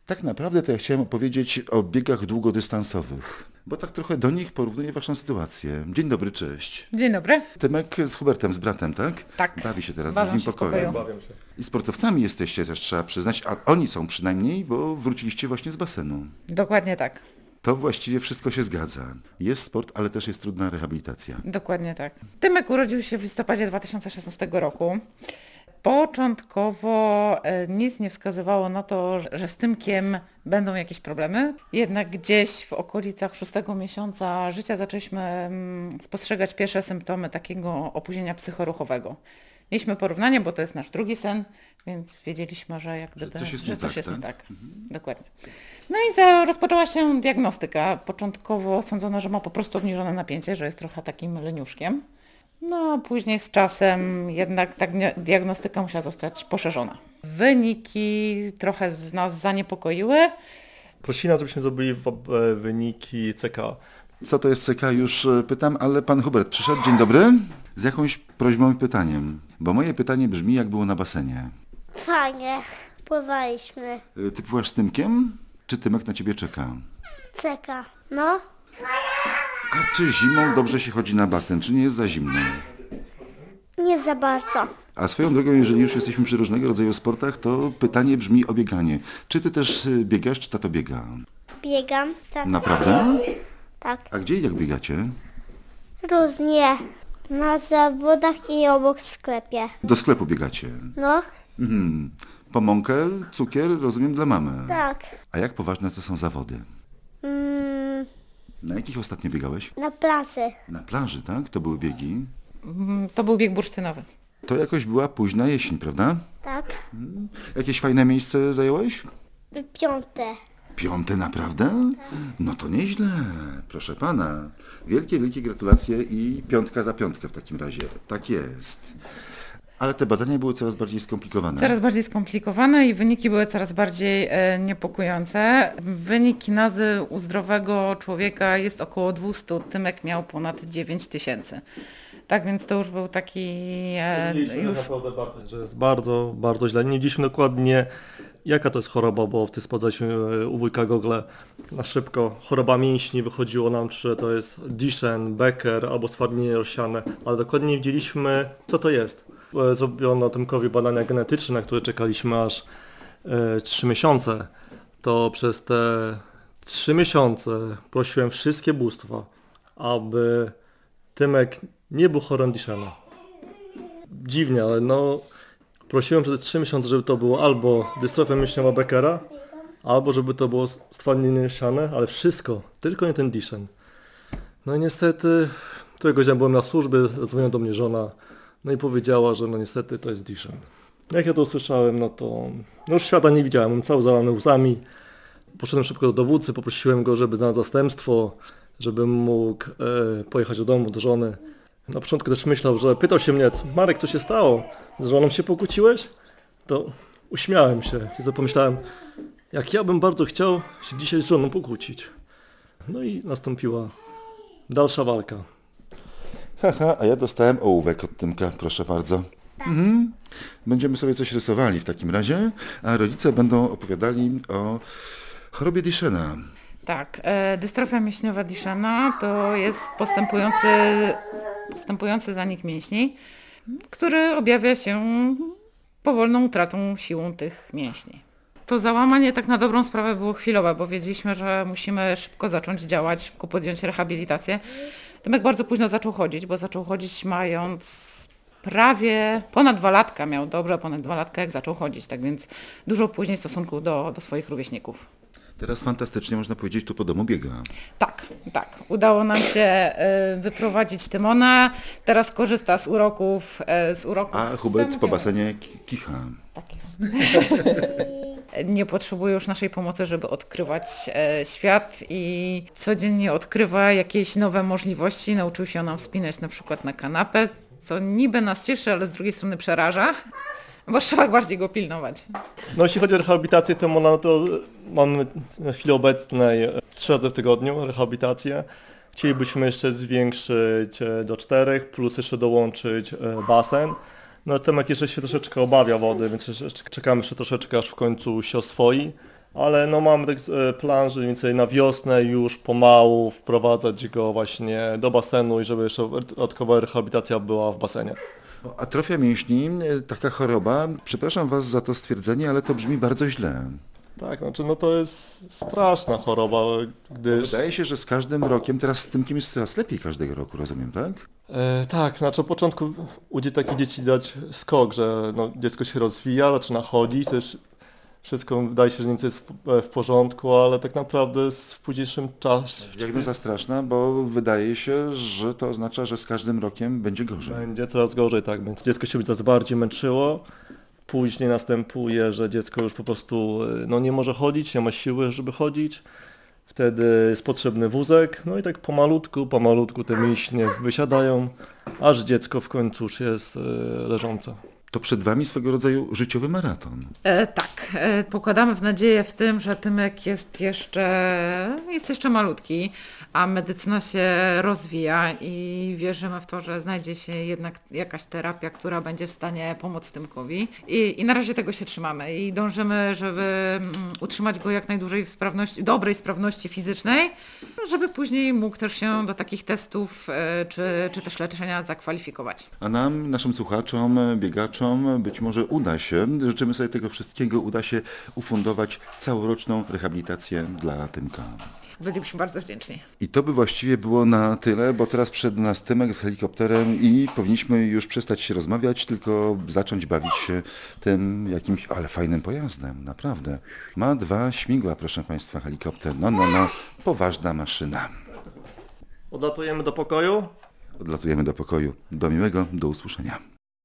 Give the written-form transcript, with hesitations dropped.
Tak naprawdę to ja chciałem opowiedzieć o biegach długodystansowych, bo tak trochę do nich porównuję waszą sytuację. Dzień dobry, cześć. Dzień dobry. Tymek z Hubertem, z bratem, tak? Tak. Bawi się teraz w Bawią drugim się w pokoju. pokoju. Bawiam się. I sportowcami jesteście też, trzeba przyznać, a oni są przynajmniej, bo wróciliście właśnie z basenu. Dokładnie tak. To właściwie wszystko się zgadza. Jest sport, ale też jest trudna rehabilitacja. Dokładnie tak. Tymek urodził się w listopadzie 2016 roku. Początkowo nic nie wskazywało na to, że z Tymkiem będą jakieś problemy. Jednak gdzieś w okolicach 6 miesiąca życia zaczęliśmy spostrzegać pierwsze symptomy takiego opóźnienia psychoruchowego. Mieliśmy porównanie, bo to jest nasz drugi syn, więc wiedzieliśmy, że jak gdyby, coś jest że nie coś tak, jest tak? nie tak. Dokładnie. No i rozpoczęła się diagnostyka. Początkowo sądzono, że ma po prostu obniżone napięcie, że jest trochę takim leniuszkiem. No a później z czasem jednak ta diagnostyka musiała zostać poszerzona. Wyniki trochę z nas zaniepokoiły. Prosili nas, żebyśmy zrobili wyniki CK. Co to jest CK już pytam, ale pan Hubert przyszedł. Dzień dobry. Z jakąś prośbą i pytaniem. Bo moje pytanie brzmi, jak było na basenie. Fajnie, pływaliśmy. Ty pływasz z Tymkiem? Czy Tymek na ciebie czeka? Czeka. No, A czy zimą dobrze się chodzi na basen, czy nie jest za zimno? nie za bardzo. A swoją drogą, jeżeli już jesteśmy przy różnego rodzaju sportach, to pytanie brzmi o bieganie. Czy ty też biegasz, czy tato biega? Biegam. Tak. Naprawdę? Tak. A gdzie i jak biegacie? Różnie. Na zawodach i obok w sklepie. Do sklepu biegacie. No, Mhm. Po mąkę, cukier, rozumiem, dla mamy. tak. A jak poważne to są zawody? Mm, Na jakich ostatnio biegałeś? na plaży. Na plaży, tak? To były biegi. To był bieg bursztynowy. To jakoś była późna jesień, prawda? Tak. Jakieś fajne miejsce zająłeś? Piąte. Piąte naprawdę? No to nieźle, proszę pana. Wielkie, wielkie gratulacje i piątka za piątkę w takim razie. Tak jest. Ale te badania były coraz bardziej skomplikowane. Coraz bardziej skomplikowane i wyniki były coraz bardziej niepokojące. Wynik kinazy u zdrowego człowieka jest około 200, Tymek miał ponad 9000. Tak więc to już był taki już... Naprawdę bardzo, że jest bardzo, bardzo źle. Nie wiedzieliśmy dokładnie, jaka to jest choroba, bo wtedy sprawdzaliśmy u wujka Google na szybko. Choroba mięśni, wychodziło nam, czy to jest Duchenne, Becker albo stwardnienie rozsiane, ale dokładnie nie wiedzieliśmy, co to jest. Zrobiono Tymkowi badania genetyczne, na które czekaliśmy aż 3 miesiące. To przez te 3 miesiące prosiłem wszystkie bóstwa, aby Tymek nie był chorym Duchenne. Dziwnie, ale no prosiłem przez 3 miesiące, żeby to było albo dystrofia mięśniowa Beckera, albo żeby to było stwardnienie rozsiane, ale wszystko, tylko nie ten Duchenne. No i niestety, któregoś dnia byłem na służbie, zadzwoniła do mnie żona, no i powiedziała, że no niestety to jest Duchenne. Jak ja to usłyszałem, no to no już świata nie widziałem, cały zalany łzami. Poszedłem szybko do dowódcy, poprosiłem go, żeby znalazł zastępstwo, żebym mógł pojechać do domu, do żony. Na początku też myślał, że pytał się mnie, Marek, co się stało? Z żoną się pokłóciłeś? To uśmiałem się i sobie pomyślałem, jak ja bym bardzo chciał się dzisiaj z żoną pokłócić. No i nastąpiła dalsza walka. Haha, a ja dostałem ołówek od Tymka, proszę bardzo. Mhm. Będziemy sobie coś rysowali w takim razie, a rodzice będą opowiadali o chorobie Duchenne. Tak, dystrofia mięśniowa Duchenne to jest postępujący zanik mięśni, który objawia się powolną utratą siłą tych mięśni. To załamanie tak na dobrą sprawę było chwilowe, bo wiedzieliśmy, że musimy szybko zacząć działać, szybko podjąć rehabilitację. Tymek bardzo późno zaczął chodzić, bo zaczął chodzić mając prawie ponad 2 latka, miał dobrze ponad 2 latka jak zaczął chodzić, tak więc dużo później w stosunku do swoich rówieśników. Teraz fantastycznie, można powiedzieć, tu po domu biega. Tak, tak. Udało nam się wyprowadzić Tymona, teraz korzysta z uroków. A Hubert po samodzielnych. basenie kicha. Tak jest. Nie potrzebuje już naszej pomocy, żeby odkrywać świat i codziennie odkrywa jakieś nowe możliwości. Nauczył się nam wspinać na przykład na kanapę, co niby nas cieszy, ale z drugiej strony przeraża, bo trzeba bardziej go pilnować. No jeśli chodzi o rehabilitację Tymona, no to mamy na chwilę obecnej 3 razy w tygodniu rehabilitację. Chcielibyśmy jeszcze zwiększyć do 4, plus jeszcze dołączyć basen. No Tymek jeszcze się troszeczkę obawia wody, więc czekamy jeszcze troszeczkę, aż w końcu się oswoi. Ale no mamy tak plan, że mniej więcej na wiosnę już pomału wprowadzać go właśnie do basenu i żeby jeszcze dodatkowa rehabilitacja była w basenie. Atrofia mięśni, taka choroba, przepraszam Was za to stwierdzenie, ale to brzmi bardzo źle. Tak, znaczy no to jest straszna choroba, gdyż... Wydaje się, że z każdym rokiem, teraz z tym kim jest coraz lepiej każdego roku, rozumiem, tak? Tak, znaczy od początku u takich dzieci dać skok, że no, dziecko się rozwija, zaczyna chodzić, to już wszystko wydaje się, że nic jest w porządku, ale tak naprawdę w późniejszym czasie... Diagnoza straszna, bo wydaje się, że to oznacza, że z każdym rokiem będzie gorzej. Będzie coraz gorzej, tak, więc dziecko się coraz bardziej męczyło. Później następuje, że dziecko już po prostu no, nie może chodzić, nie ma siły, żeby chodzić. Wtedy jest potrzebny wózek, no i tak pomalutku te mięśnie wysiadają, aż dziecko w końcu już jest leżące. To przed Wami swego rodzaju życiowy maraton. Tak, pokładamy w nadzieję w tym, że Tymek jest jeszcze malutki, a medycyna się rozwija i wierzymy w to, że znajdzie się jednak jakaś terapia, która będzie w stanie pomóc Tymkowi. I na razie tego się trzymamy i dążymy, żeby utrzymać go jak najdłużej w dobrej sprawności fizycznej, żeby później mógł też się do takich testów czy też leczenia zakwalifikować. A nam, naszym słuchaczom, biegaczom, być może uda się, życzymy sobie tego wszystkiego, uda się ufundować całoroczną rehabilitację dla Tymka. Bylibyśmy bardzo wdzięczni. I to by właściwie było na tyle, bo teraz przed nas Tymek z helikopterem i powinniśmy już przestać się rozmawiać, tylko zacząć bawić się tym jakimś, ale fajnym pojazdem, naprawdę. Ma 2 śmigła, proszę Państwa, helikopter. No, poważna maszyna. Odlatujemy do pokoju. Odlatujemy do pokoju. Do miłego, do usłyszenia.